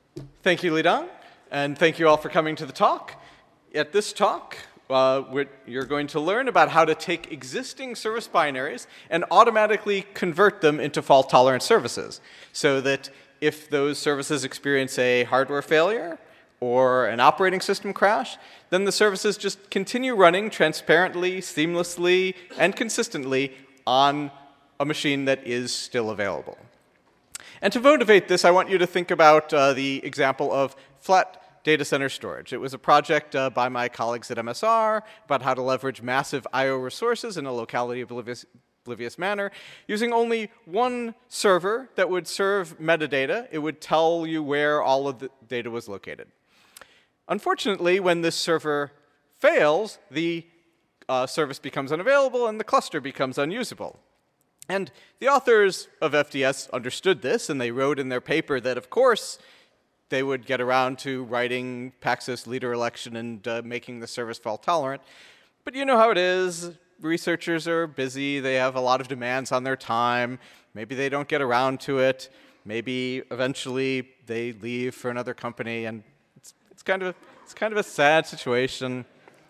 Thank you, Lidong, and thank you all for coming to the talk. At this talk, you're going to learn about how to take existing service binaries and automatically convert them into fault-tolerant services, so that if those services experience a hardware failure or an operating system crash, then the services just continue running transparently, seamlessly, and consistently on a machine that is still available. And to motivate this, I want you to think about the example of flat data center storage. It was a project by my colleagues at MSR about how to leverage massive I/O resources in a locality-oblivious manner using only one server that would serve metadata. It would tell you where all of the data was located. Unfortunately, when this server fails, the service becomes unavailable and the cluster becomes unusable. And the authors of FDS understood this, and they wrote in their paper that, of course, they would get around to writing Paxos leader election and making the service fault-tolerant. But you know how it is. Researchers are busy. They have a lot of demands on their time. Maybe they don't get around to it. Maybe eventually they leave for another company, and it's kind of a sad situation.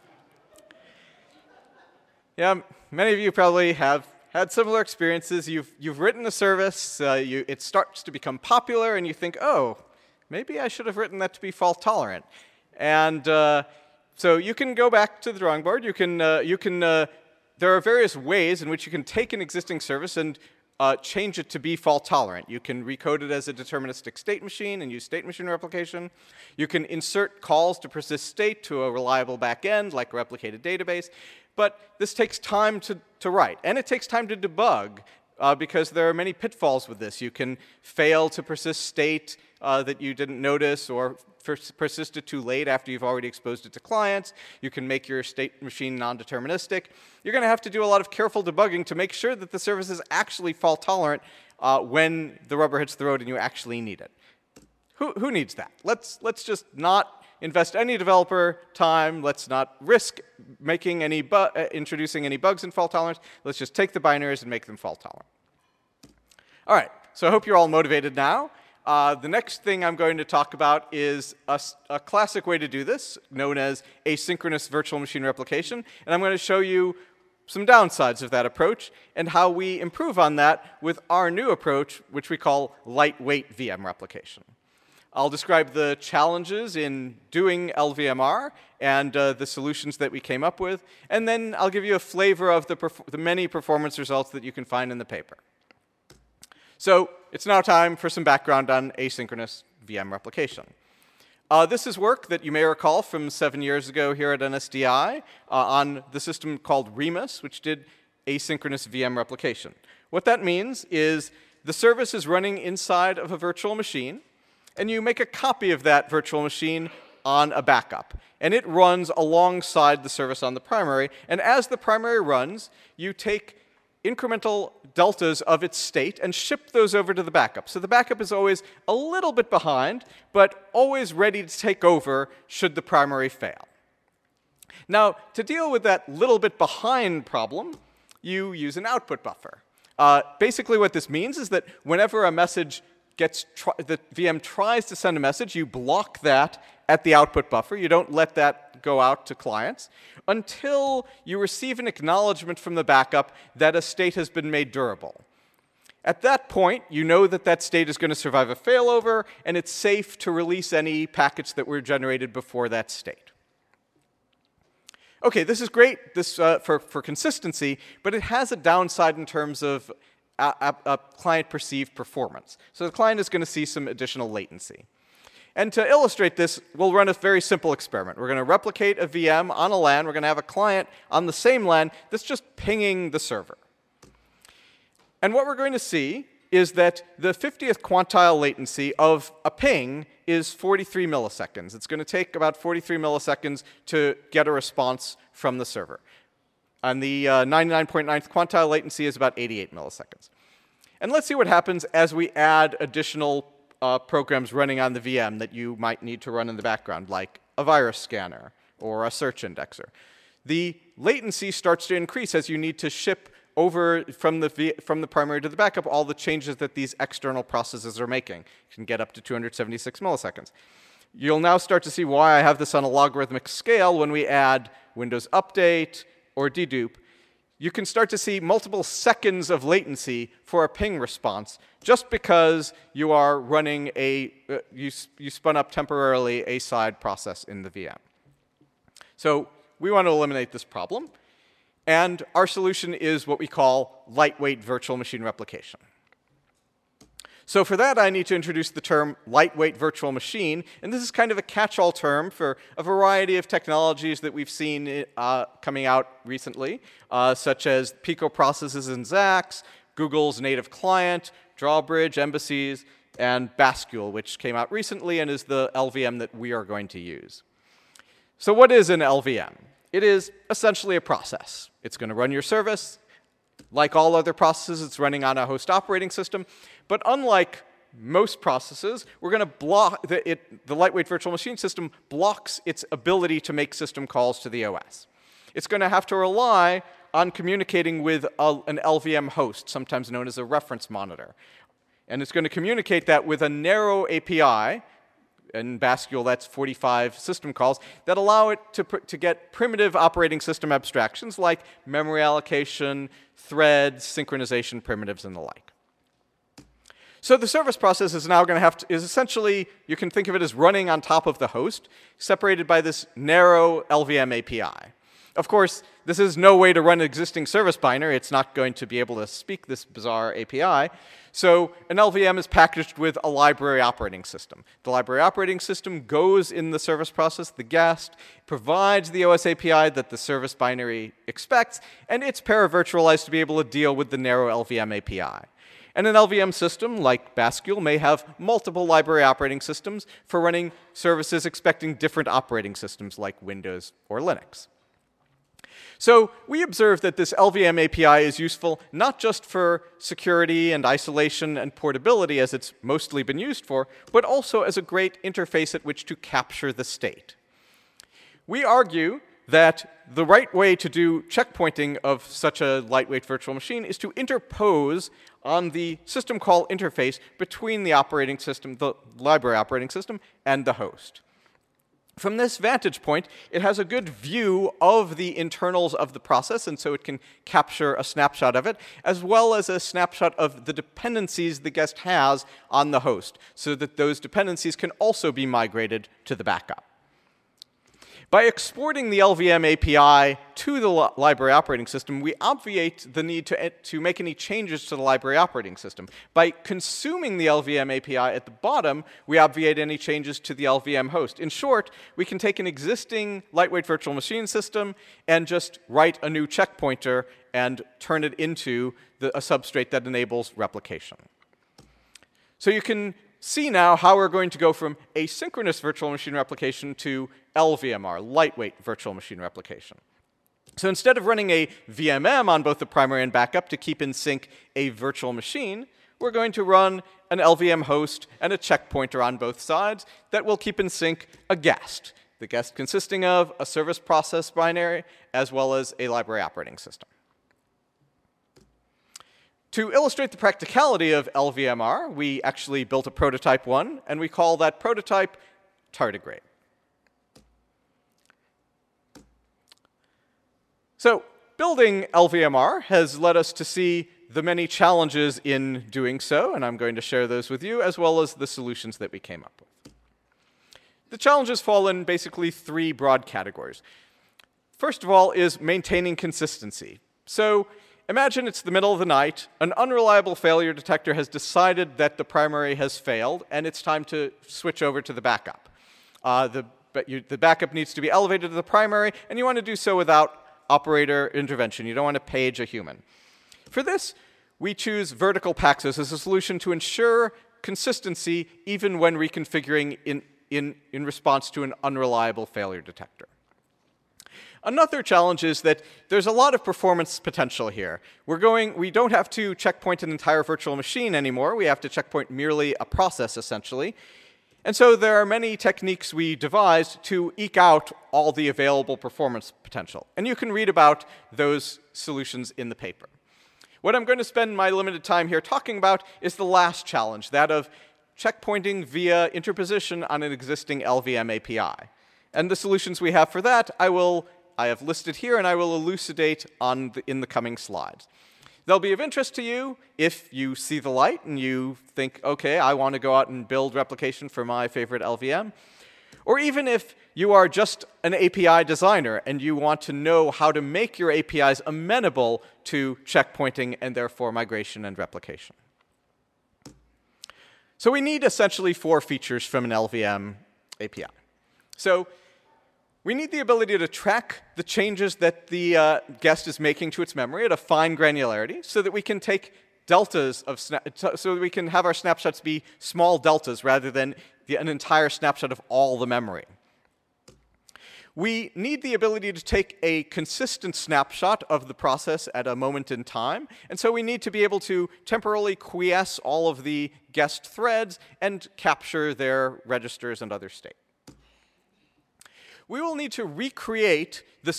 Yeah, many of you probably have had similar experiences. You've written a service, it starts to become popular, and you think, oh, maybe I should have written that to be fault-tolerant. And so you can go back to the drawing board. There are various ways in which you can take an existing service and change it to be fault-tolerant. You can recode it as a deterministic state machine and use state machine replication. You can insert calls to persist state to a reliable backend, like a replicated database. But this takes time to write, and it takes time to debug, because there are many pitfalls with this. You can fail to persist state that you didn't notice, or persist it too late after you've already exposed it to clients. You can make your state machine non-deterministic. You're going to have to do a lot of careful debugging to make sure that the service is actually fault-tolerant when the rubber hits the road and you actually need it. Who needs that? Let's just not invest any developer time. Let's not risk making introducing any bugs in fault tolerance. Let's just take the binaries and make them fault tolerant. All right, so I hope you're all motivated now. The next thing I'm going to talk about is a classic way to do this, known as asynchronous virtual machine replication. And I'm going to show you some downsides of that approach and how we improve on that with our new approach, which we call lightweight VM replication. I'll describe the challenges in doing LVMR and the solutions that we came up with, and then I'll give you a flavor of the many performance results that you can find in the paper. So it's now time for some background on asynchronous VM replication. This is work that you may recall from 7 years ago here at NSDI on the system called Remus, which did asynchronous VM replication. What that means is the service is running inside of a virtual machine, and you make a copy of that virtual machine on a backup. And it runs alongside the service on the primary. And as the primary runs, you take incremental deltas of its state and ship those over to the backup. So the backup is always a little bit behind, but always ready to take over should the primary fail. Now, to deal with that little bit behind problem, you use an output buffer. Basically what this means is that whenever a message the VM tries to send a message, you block that at the output buffer. You don't let that go out to clients until you receive an acknowledgement from the backup that a state has been made durable. At that point, you know that that state is going to survive a failover, and it's safe to release any packets that were generated before that state. OK, this is great for consistency, but it has a downside in terms of client perceived performance. So the client is going to see some additional latency. And to illustrate this, we'll run a very simple experiment. We're going to replicate a VM on a LAN. We're going to have a client on the same LAN that's just pinging the server. And what we're going to see is that the 50th quantile latency of a ping is 43 milliseconds. It's going to take about 43 milliseconds to get a response from the server. And the 99.9th quantile latency is about 88 milliseconds. And let's see what happens as we add additional programs running on the VM that you might need to run in the background, like a virus scanner or a search indexer. The latency starts to increase as you need to ship over from the primary to the backup all the changes that these external processes are making. You can get up to 276 milliseconds. You'll now start to see why I have this on a logarithmic scale when we add Windows Update or dedupe. You can start to see multiple seconds of latency for a ping response just because you are running you spun up temporarily a side process in the VM. So we want to eliminate this problem. And our solution is what we call lightweight virtual machine replication. So for that, I need to introduce the term lightweight virtual machine. And this is kind of a catch-all term for a variety of technologies that we've seen coming out recently, such as Pico processes and Zax, Google's native client, Drawbridge, Embassy's, and Bascule, which came out recently and is the LVM that we are going to use. So what is an LVM? It is essentially a process. It's going to run your service. Like all other processes, it's running on a host operating system. But unlike most processes, we're going to block the lightweight virtual machine system blocks its ability to make system calls to the OS. It's going to have to rely on communicating with an LVM host, sometimes known as a reference monitor. And it's going to communicate that with a narrow API. In Bascule, that's 45 system calls that allow it to get primitive operating system abstractions like memory allocation, threads, synchronization primitives, and the like. So the service process is now going to is essentially, you can think of it as running on top of the host, separated by this narrow LVM API. Of course, this is no way to run an existing service binary. It's not going to be able to speak this bizarre API. So an LVM is packaged with a library operating system. The library operating system goes in the service process, the guest, provides the OS API that the service binary expects, and it's paravirtualized to be able to deal with the narrow LVM API. And an LVM system, like Bascule, may have multiple library operating systems for running services expecting different operating systems like Windows or Linux. So we observe that this LVM API is useful not just for security and isolation and portability, as it's mostly been used for, but also as a great interface at which to capture the state. We argue that the right way to do checkpointing of such a lightweight virtual machine is to interpose on the system call interface between the operating system, the library operating system, and the host. From this vantage point, it has a good view of the internals of the process, and so it can capture a snapshot of it, as well as a snapshot of the dependencies the guest has on the host, so that those dependencies can also be migrated to the backup. By exporting the LVM API to the library operating system, we obviate the need to make any changes to the library operating system. By consuming the LVM API at the bottom, we obviate any changes to the LVM host. In short, we can take an existing lightweight virtual machine system and just write a new checkpointer and turn it into a substrate that enables replication. So you can see now how we're going to go from asynchronous virtual machine replication to LVMR, lightweight virtual machine replication. So instead of running a VMM on both the primary and backup to keep in sync a virtual machine, we're going to run an LVM host and a checkpointer on both sides that will keep in sync a guest, the guest consisting of a service process binary as well as a library operating system. To illustrate the practicality of LVMR, we actually built a prototype one, and we call that prototype Tardigrade. So building LVMR has led us to see the many challenges in doing so, and I'm going to share those with you, as well as the solutions that we came up with. The challenges fall in basically three broad categories. First of all is maintaining consistency. So imagine it's the middle of the night, an unreliable failure detector has decided that the primary has failed, and it's time to switch over to the backup. The backup needs to be elevated to the primary, and you want to do so without operator intervention. You don't want to page a human. For this, we choose vertical Paxos as a solution to ensure consistency even when reconfiguring in response to an unreliable failure detector. Another challenge is that there's a lot of performance potential here. We don't have to checkpoint an entire virtual machine anymore. We have to checkpoint merely a process, essentially. And so there are many techniques we devised to eke out all the available performance potential. And you can read about those solutions in the paper. What I'm going to spend my limited time here talking about is the last challenge, that of checkpointing via interposition on an existing LVM API. And the solutions we have for that I have listed here, and I will elucidate in the coming slides. They'll be of interest to you if you see the light and you think, okay, I want to go out and build replication for my favorite LVM. Or even if you are just an API designer and you want to know how to make your APIs amenable to checkpointing and therefore migration and replication. So we need essentially 4 features from an LVM API. So we need the ability to track the changes that the guest is making to its memory at a fine granularity so that we can take deltas of so that we can have our snapshots be small deltas rather than an entire snapshot of all the memory. We need the ability to take a consistent snapshot of the process at a moment in time, and so we need to be able to temporally quiesce all of the guest threads and capture their registers and other state. We will need to recreate the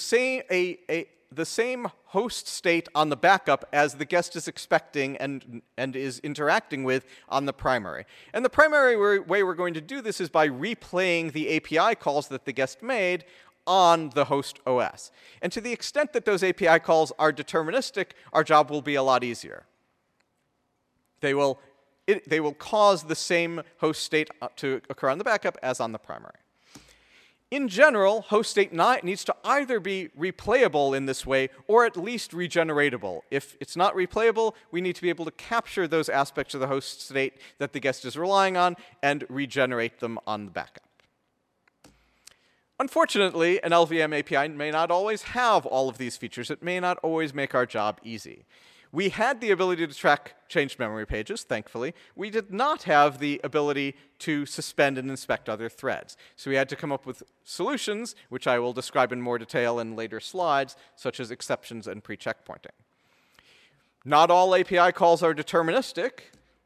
same host state on the backup as the guest is expecting and is interacting with on the primary. And the primary way we're going to do this is by replaying the API calls that the guest made on the host OS. And to the extent that those API calls are deterministic, our job will be a lot easier. They will cause the same host state to occur on the backup as on the primary. In general, host state needs to either be replayable in this way or at least regeneratable. If it's not replayable, we need to be able to capture those aspects of the host state that the guest is relying on and regenerate them on the backup. Unfortunately, an LVM API may not always have all of these features. It may not always make our job easy. We had the ability to track changed memory pages, thankfully. We did not have the ability to suspend and inspect other threads. So we had to come up with solutions, which I will describe in more detail in later slides, such as exceptions and pre-checkpointing. Not all API calls are deterministic.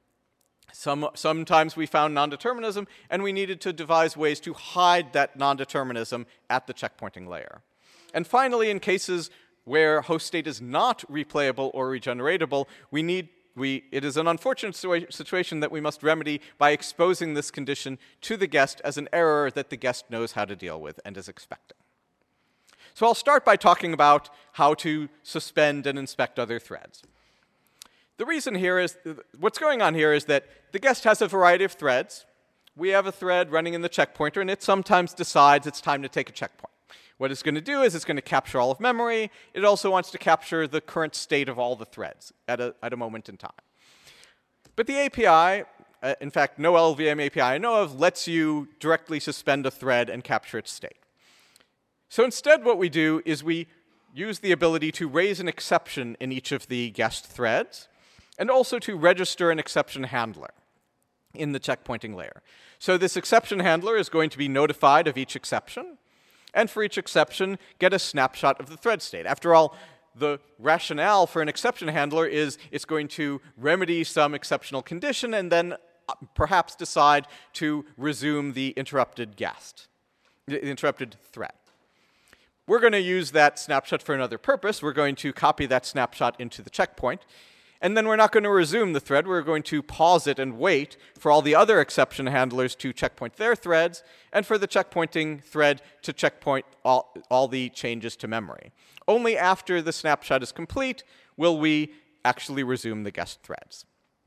Sometimes we found non-determinism, and we needed to devise ways to hide that non-determinism at the checkpointing layer. And finally, in cases where host state is not replayable or regeneratable, it is an unfortunate situation that we must remedy by exposing this condition to the guest as an error that the guest knows how to deal with and is expecting. So I'll start by talking about how to suspend and inspect other threads. The reason here is, what's going on here is that the guest has a variety of threads. We have a thread running in the checkpointer, and it sometimes decides it's time to take a checkpoint. What it's going to do is it's going to capture all of memory. It also wants to capture the current state of all the threads at a moment in time. But the API, in fact, no LVM API I know of, lets you directly suspend a thread and capture its state. So instead what we do is we use the ability to raise an exception in each of the guest threads, and also to register an exception handler in the checkpointing layer. So this exception handler is going to be notified of each exception, and for each exception, get a snapshot of the thread state. After all, the rationale for an exception handler is it's going to remedy some exceptional condition and then perhaps decide to resume the interrupted thread. We're going to use that snapshot for another purpose. We're going to copy that snapshot into the checkpoint. And then we're not going to resume the thread. We're going to pause it and wait for all the other exception handlers to checkpoint their threads, and for the checkpointing thread to checkpoint all the changes to memory. Only after the snapshot is complete will we actually resume the guest threads.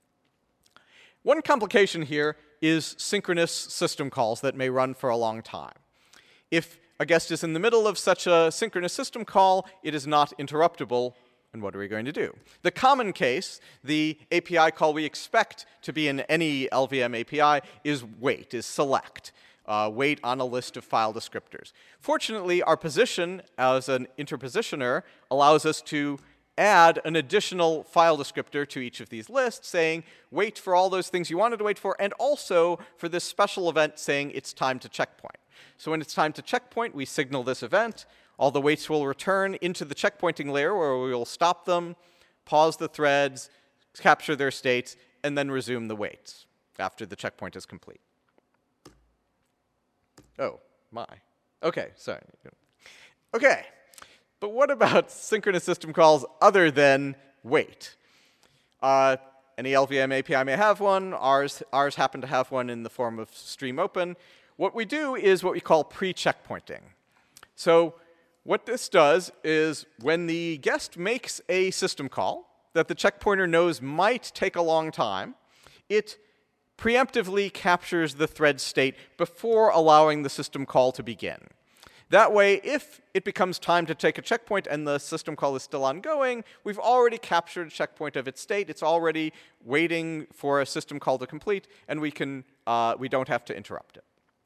One complication here is synchronous system calls that may run for a long time. If a guest is in the middle of such a synchronous system call, it is not interruptible. And what are we going to do? The common case, the API call we expect to be in any LVM API, is wait, is select. Wait on a list of file descriptors. Fortunately, our position as an interpositioner allows us to add an additional file descriptor to each of these lists, saying wait for all those things you wanted to wait for, and also for this special event saying it's time to checkpoint. So when it's time to checkpoint, we signal this event. All the waits will return into the checkpointing layer where we will stop them, pause the threads, capture their states, and then resume the waits after the checkpoint is complete. Oh, my. Okay, sorry. Okay, but what about synchronous system calls other than wait? Any LVM API may have one. Ours happen to have one in the form of stream open. What we do is what we call pre-checkpointing. So what this does is when the guest makes a system call that the checkpointer knows might take a long time, it preemptively captures the thread state before allowing the system call to begin. That way, if it becomes time to take a checkpoint and the system call is still ongoing, we've already captured a checkpoint of its state. It's already waiting for a system call to complete, and we don't have to interrupt it.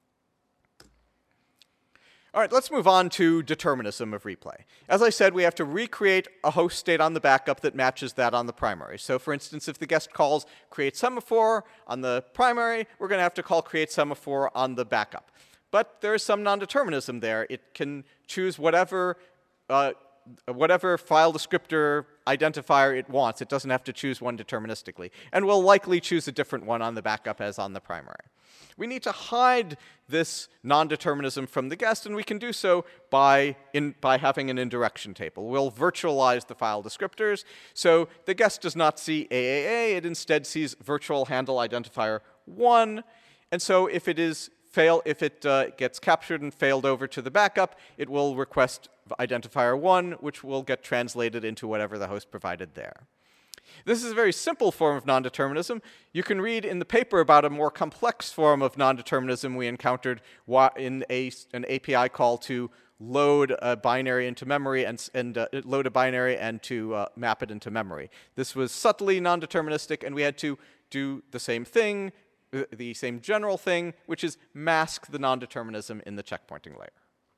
All right, let's move on to determinism of replay. As I said, we have to recreate a host state on the backup that matches that on the primary. So for instance, if the guest calls create semaphore on the primary, we're going to have to call create semaphore on the backup. But there is some non-determinism there. It can choose whatever file descriptor identifier it wants. It doesn't have to choose one deterministically. And will likely choose a different one on the backup as on the primary. We need to hide this non-determinism from the guest, and we can do so by having an indirection table. We'll virtualize the file descriptors, so the guest does not see AAA. It instead sees virtual handle identifier 1. And so if it gets captured and failed over to the backup, it will request identifier 1, which will get translated into whatever the host provided there. This is a very simple form of non-determinism. You can read in the paper about a more complex form of non-determinism we encountered in an API call to load a binary into memory and load a binary and to map it into memory. This was subtly non-deterministic, and we had to do the same thing, the same general thing, which is mask the non-determinism in the checkpointing layer.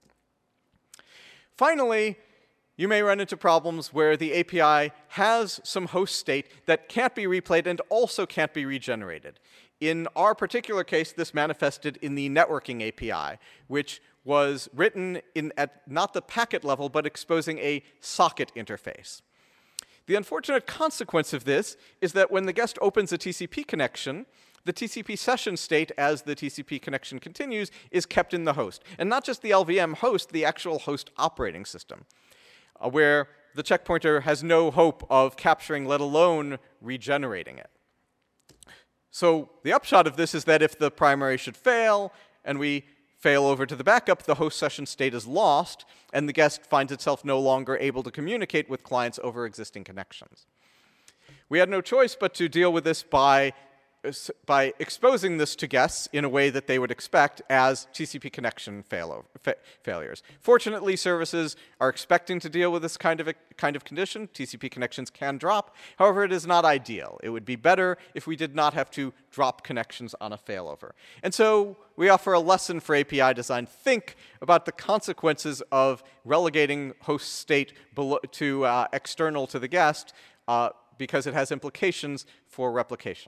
Finally, you may run into problems where the API has some host state that can't be replayed and also can't be regenerated. In our particular case, this manifested in the networking API, which was written at not the packet level, but exposing a socket interface. The unfortunate consequence of this is that when the guest opens a TCP connection, the TCP session state, as the TCP connection continues, is kept in the host. And not just the LVM host, the actual host operating system, where the checkpointer has no hope of capturing, let alone regenerating it. So the upshot of this is that if the primary should fail, and we fail over to the backup, the host session state is lost, and the guest finds itself no longer able to communicate with clients over existing connections. We had no choice but to deal with this by exposing this to guests in a way that they would expect as TCP connection failures. Fortunately, services are expecting to deal with this kind of condition. TCP connections can drop. However, it is not ideal. It would be better if we did not have to drop connections on a failover. And so we offer a lesson for API design. Think about the consequences of relegating host state to external to the guest because it has implications for replication.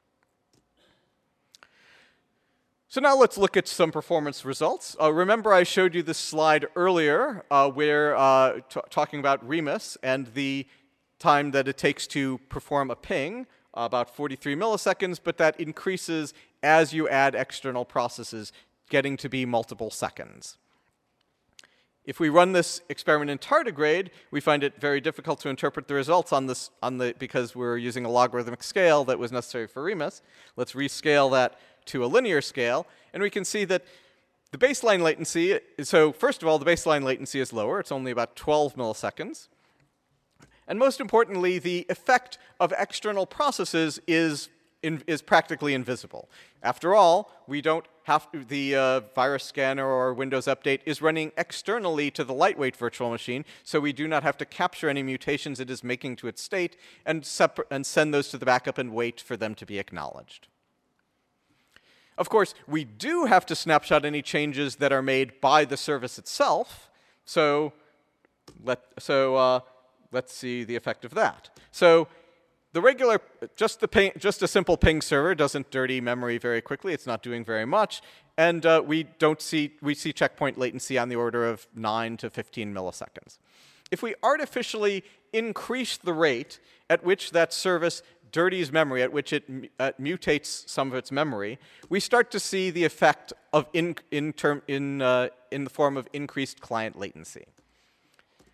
So now let's look at some performance results. Remember I showed you this slide earlier where talking about Remus and the time that it takes to perform a ping, about 43 milliseconds, but that increases as you add external processes, getting to be multiple seconds. If we run this experiment in tardigrade, we find it very difficult to interpret the results because we're using a logarithmic scale that was necessary for Remus. Let's rescale that to a linear scale, and we can see that the baseline latency, so first of all, the baseline latency is lower. It's only about 12 milliseconds. And most importantly, the effect of external processes is practically invisible. After all, we don't have the virus scanner or Windows Update is running externally to the lightweight virtual machine, so we do not have to capture any mutations it is making to its state and send those to the backup and wait for them to be acknowledged. Of course, we do have to snapshot any changes that are made by the service itself. So let's see the effect of that. So the regular, just a simple ping server doesn't dirty memory very quickly. It's not doing very much, and we see checkpoint latency on the order of 9 to 15 milliseconds. If we artificially increase the rate at which that service dirties memory, at which it mutates some of its memory, we start to see the effect of in the form of increased client latency.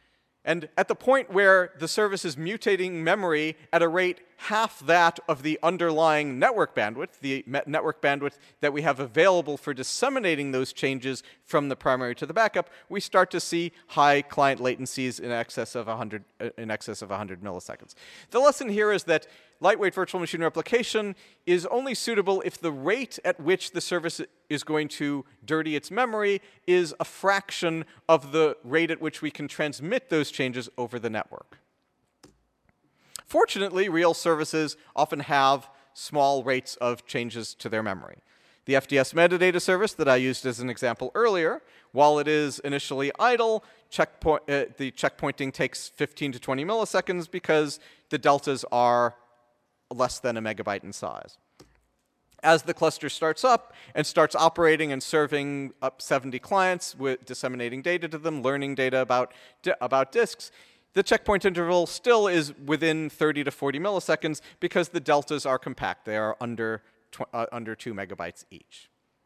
And at the point where the service is mutating memory at a rate half that of the underlying network bandwidth, the network bandwidth that we have available for disseminating those changes from the primary to the backup, we start to see high client latencies in excess of 100 milliseconds. The lesson here is that lightweight virtual machine replication is only suitable if the rate at which the service is going to dirty its memory is a fraction of the rate at which we can transmit those changes over the network. Fortunately, real services often have small rates of changes to their memory. The FDS metadata service that I used as an example earlier, while it is initially idle, the checkpointing takes 15 to 20 milliseconds because the deltas are less than a megabyte in size. As the cluster starts up and starts operating and serving up 70 clients with disseminating data to them, learning data about disks, the checkpoint interval still is within 30 to 40 milliseconds because the deltas are compact. They are under 2 megabytes each.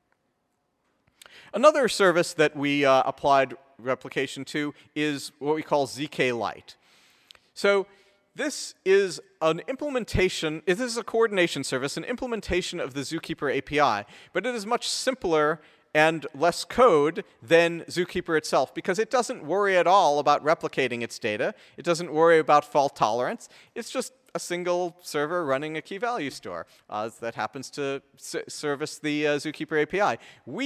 Another service that we applied replication to is what we call ZK-Lite. So this is an implementation, this is a coordination service, an implementation of the Zookeeper API, but it is much simpler and less code than Zookeeper itself because it doesn't worry at all about replicating its data. It doesn't worry about fault tolerance. It's just a single server running a key value store that happens to service the Zookeeper API.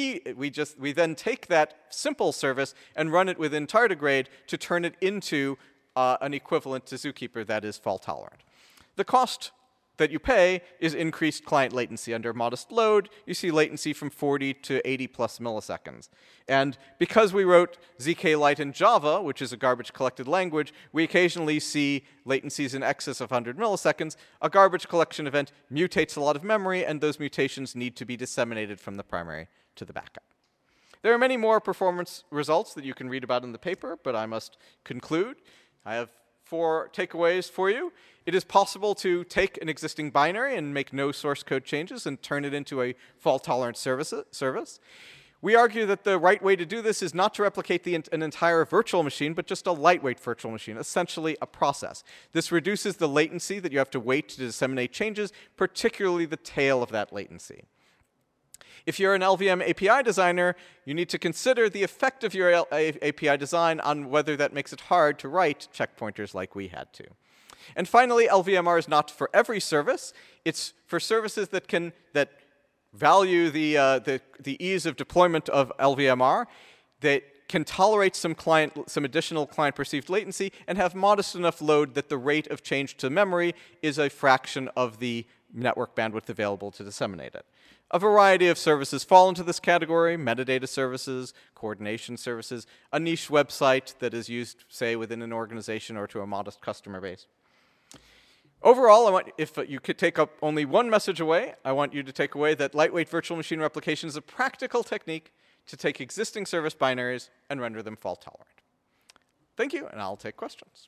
We then take that simple service and run it within tardigrade to turn it into an equivalent to Zookeeper that is fault tolerant. The cost that you pay is increased client latency. Under modest load, you see latency from 40 to 80 plus milliseconds. And because we wrote ZK-Lite in Java, which is a garbage collected language, we occasionally see latencies in excess of 100 milliseconds. A garbage collection event mutates a lot of memory, and those mutations need to be disseminated from the primary to the backup. There are many more performance results that you can read about in the paper, but I must conclude. I have 4 takeaways for you. It is possible to take an existing binary and make no source code changes and turn it into a fault-tolerant service. We argue that the right way to do this is not to replicate an entire virtual machine, but just a lightweight virtual machine, essentially a process. This reduces the latency that you have to wait to disseminate changes, particularly the tail of that latency. If you're an LVM API designer, you need to consider the effect of your API design on whether that makes it hard to write checkpointers like we had to. And finally, LVMR is not for every service. It's for services that value the ease of deployment of LVMR, that can tolerate some additional client-perceived latency, and have modest enough load that the rate of change to memory is a fraction of the network bandwidth available to disseminate it. A variety of services fall into this category: metadata services, coordination services, a niche website that is used, say, within an organization or to a modest customer base. Overall, if you could take up only one message away, I want you to take away that lightweight virtual machine replication is a practical technique to take existing service binaries and render them fault tolerant. Thank you, and I'll take questions.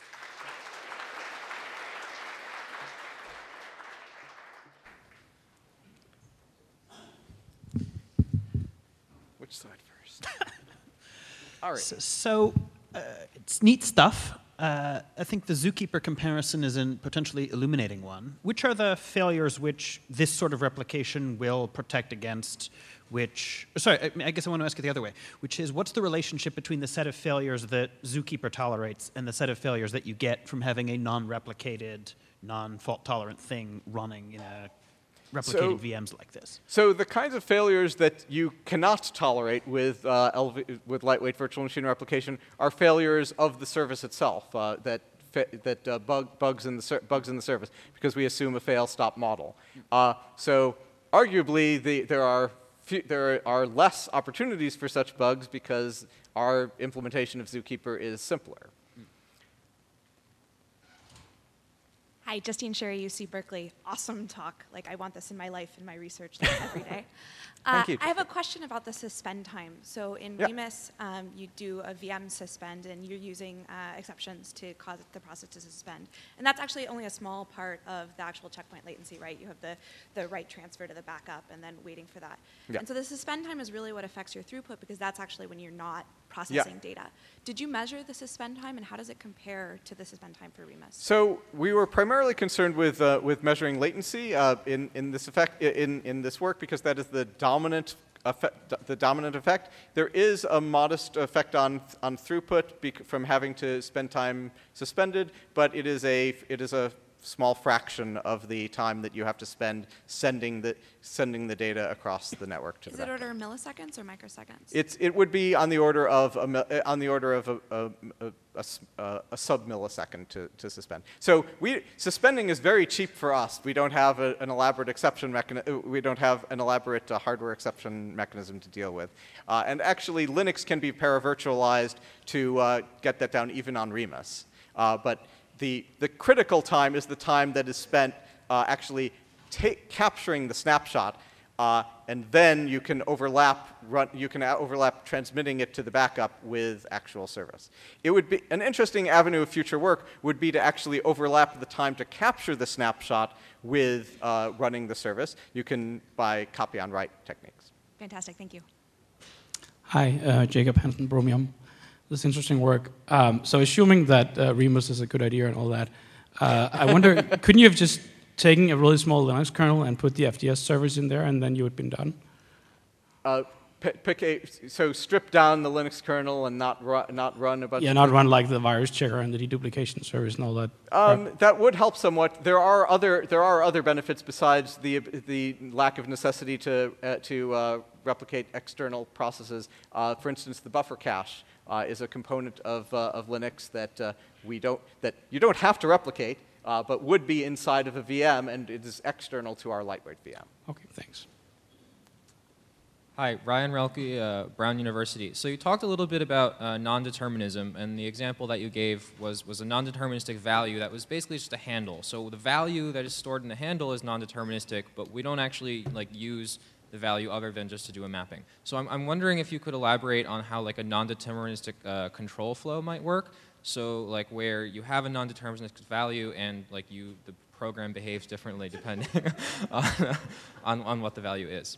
Which side first? All right. So it's neat stuff. I think the Zookeeper comparison is a potentially illuminating one. Which are the failures which this sort of replication will protect against? I guess I want to ask it the other way, which is, what's the relationship between the set of failures that Zookeeper tolerates and the set of failures that you get from having a non-replicated, non-fault-tolerant thing running in a replicated VMs like this? So the kinds of failures that you cannot tolerate with lightweight virtual machine replication are failures of the service itself, bugs in the service, because we assume a fail-stop model. So arguably, there are less opportunities for such bugs because our implementation of Zookeeper is simpler. Hi, Justine Sherry, UC Berkeley. Awesome talk. I want this in my life, in my research every day. Thank you. I have a question about the suspend time. So in Remus, you do a VM suspend, and you're using exceptions to cause the process to suspend. And that's actually only a small part of the actual checkpoint latency, right? You have the write transfer to the backup and then waiting for that. Yeah. And so the suspend time is really what affects your throughput, because that's actually when you're not processing data. Did you measure the suspend time, and how does it compare to the suspend time for Remus? So we were primarily concerned with measuring latency in this work because that is the dominant effect. There is a modest effect on throughput from having to spend time suspended, but it is a small fraction of the time that you have to spend sending the data across the network to the backend. Is it order of milliseconds or microseconds? It would be on the order of a sub-millisecond to suspend. So suspending is very cheap for us. We don't have an elaborate exception mechanism. We don't have an elaborate hardware exception mechanism to deal with. And actually, Linux can be paravirtualized to get that down even on Remus. But the critical time is the time that is spent actually capturing the snapshot, and then you can overlap transmitting it to the backup with actual service. It would be an interesting avenue of future work would be to actually overlap the time to capture the snapshot with running the service. You can by copy on write techniques. Fantastic, thank you. Hi, Jacob Hansen Bromium. This interesting work. So assuming that Remus is a good idea and all that, I wonder, couldn't you have just taken a really small Linux kernel and put the FDS servers in there, and then you would have been done? So strip down the Linux kernel and not run a bunch. Yeah, not run like the virus checker and the deduplication service and all that. That would help somewhat. There are other benefits besides the lack of necessity to replicate external processes. For instance, the buffer cache is a component of Linux that you don't have to replicate, but would be inside of a VM, and it is external to our lightweight VM. Okay, thanks. Hi, Ryan Relke, Brown University. So you talked a little bit about non-determinism, and the example that you gave was a non-deterministic value that was basically just a handle. So the value that is stored in the handle is non-deterministic, but we don't actually use the value other than just to do a mapping. So I'm wondering if you could elaborate on how a non-deterministic control flow might work. So where you have a non-deterministic value and the program behaves differently depending on what the value is.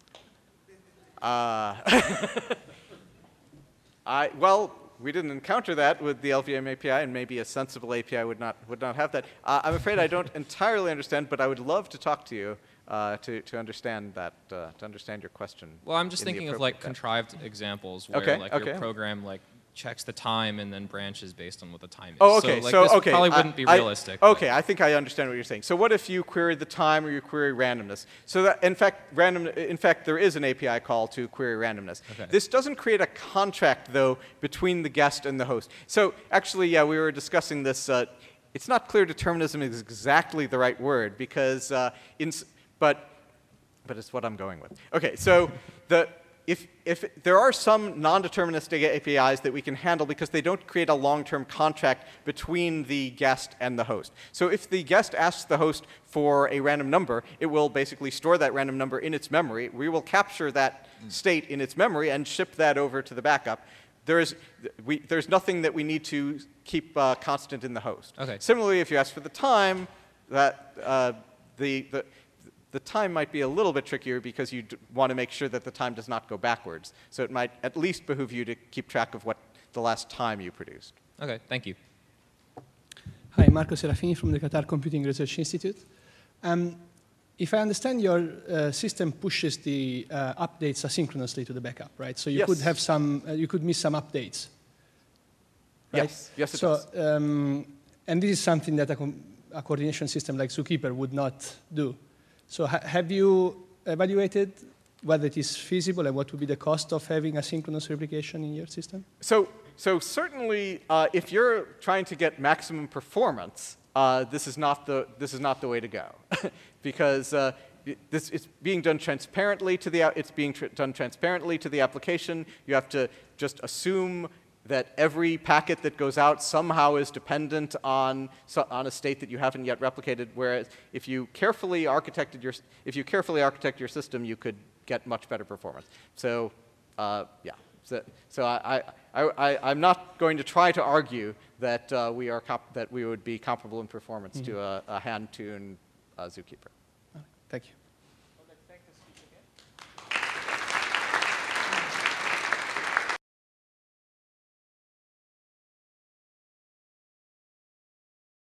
Well, we didn't encounter that with the LVM API, and maybe a sensible API would not have that. I'm afraid I don't entirely understand, but I would love to talk to you to understand that, to understand your question. Well, I'm just thinking of contrived examples where your program checks the time and then branches based on what the time is. Oh, okay. So this probably wouldn't be realistic. Okay, I think I understand what you're saying. So what if you query the time or you query randomness? So that, in fact, there is an API call to query randomness. Okay. This doesn't create a contract, though, between the guest and the host. So actually, yeah, we were discussing this. It's not clear determinism is exactly the right word because, but it's what I'm going with. Okay, so if there are some non-deterministic APIs that we can handle because they don't create a long-term contract between the guest and the host. So if the guest asks the host for a random number, it will basically store that random number in its memory. We will capture that state in its memory and ship that over to the backup. There's nothing that we need to keep constant in the host. Okay. Similarly, if you ask for the time, the time might be a little bit trickier because you want to make sure that the time does not go backwards. So it might at least behoove you to keep track of what the last time you produced. Okay, thank you. Hi, Marco Serafini from the Qatar Computing Research Institute. If I understand, your system pushes the updates asynchronously to the backup, right? So you could have you could miss some updates, right? Yes, it does. And this is something that a coordination system like Zookeeper would not do. So have you evaluated whether it is feasible and what would be the cost of having asynchronous replication in your system? So certainly, if you're trying to get maximum performance, this is not the way to go, because it's being done transparently to the application. You have to just assume that every packet that goes out somehow is dependent on a state that you haven't yet replicated. Whereas if you carefully architect your system, you could get much better performance. So yeah. So I'm not going to try to argue that we would be comparable in performance to a hand-tuned Zookeeper. Thank you.